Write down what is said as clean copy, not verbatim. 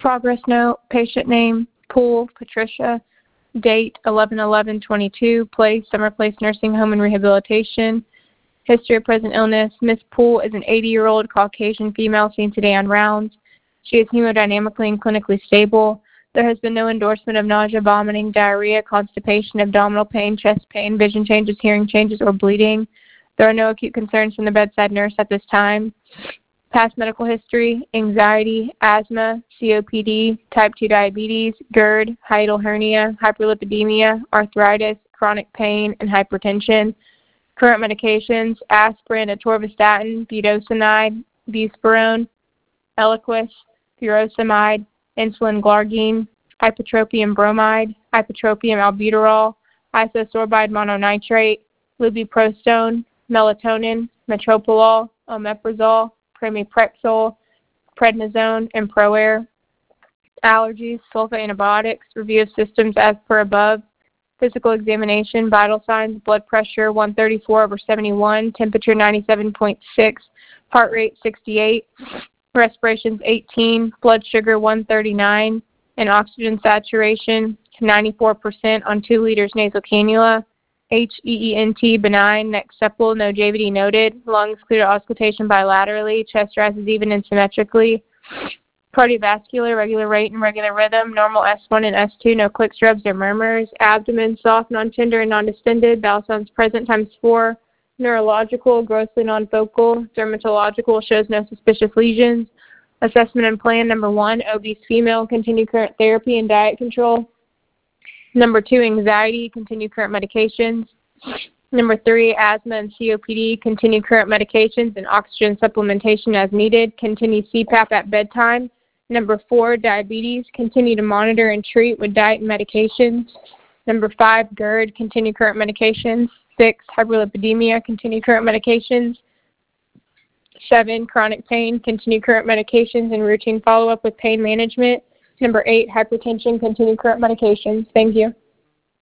Progress note, patient name, Poole, Patricia, date 11/11/22, place, Summer Place Nursing Home and Rehabilitation. History of present illness, Ms. Poole is an 80-year-old Caucasian female seen today on rounds. She is hemodynamically and clinically stable. There has been no endorsement of nausea, vomiting, diarrhea, constipation, abdominal pain, chest pain, vision changes, hearing changes, or bleeding. There are no acute concerns from the bedside nurse at this time. Past medical history, anxiety, asthma, COPD, type 2 diabetes, GERD, hiatal hernia, hyperlipidemia, arthritis, chronic pain, and hypertension. Current medications, aspirin, atorvastatin, budesonide, buspirone, Eliquis, furosemide, insulin glargine, ipratropium bromide, ipratropium albuterol, isosorbide mononitrate, lubiprostone, melatonin, metoprolol, omeprazole, pramipexole, prednisone, and ProAir. Allergies, sulfa antibiotics, review of systems as per above. Physical examination, vital signs, blood pressure 134/71, temperature 97.6, heart rate 68, respirations 18, blood sugar 139, and oxygen saturation 94% on 2 liters nasal cannula. HEENT benign, neck supple, no JVD noted, lungs clear to auscultation bilaterally, chest rises even and symmetrically. Cardiovascular, regular rate and regular rhythm, normal S1 and S2, no clicks, rubs, or murmurs. Abdomen, soft, non-tender, and non-distended, bowel sounds present ×4. Neurological, grossly non-focal. Dermatological, shows no suspicious lesions. Assessment and plan, number 1, obese female, continue current therapy and diet control. Number 2, anxiety, continue current medications. Number 3, asthma and COPD, continue current medications and oxygen supplementation as needed. Continue CPAP at bedtime. Number 4, diabetes, continue to monitor and treat with diet and medications. Number 5, GERD, continue current medications. 6, hyperlipidemia, continue current medications. 7, chronic pain, continue current medications and routine follow-up with pain management. Number 8, hypertension, continue current medications. Thank you.